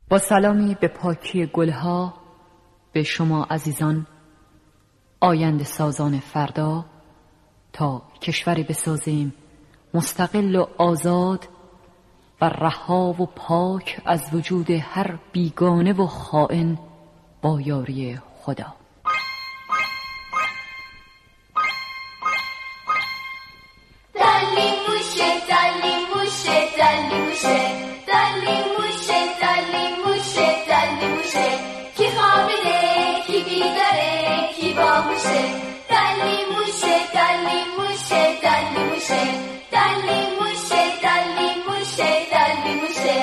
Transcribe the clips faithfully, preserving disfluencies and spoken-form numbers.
با سلامی به پاکی گلها، به شما عزیزان آینده سازان فردا، تا کشوری بسازیم مستقل و آزاد و رها و پاک از وجود هر بیگانه و خائن با یاری خدا. دلی موشه دلی موشه دلی موشه دلی موشه دلی موشه دلی موشه کی خوابیده کی بیداره کی باهوشه دلی موشه دلی موشه دلی موشه دلی موشه دلی موشه دلی موشه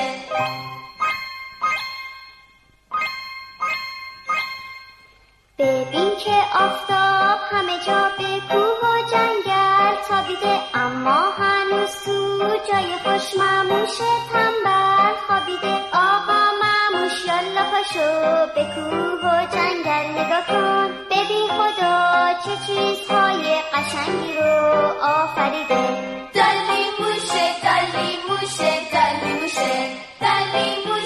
ببین که آفتاب همه جا به کوه و جنگل تابیده، اما هنوز تو جای خوش مموشه تنبل خوابیده. آقا مموش یالا پاشو به کوه و جنگل نگاه کن، ببین خدا چه چیزهای قشنگی رو آفریده. دلی موشه دلی موشه دلی موشه دلی موشه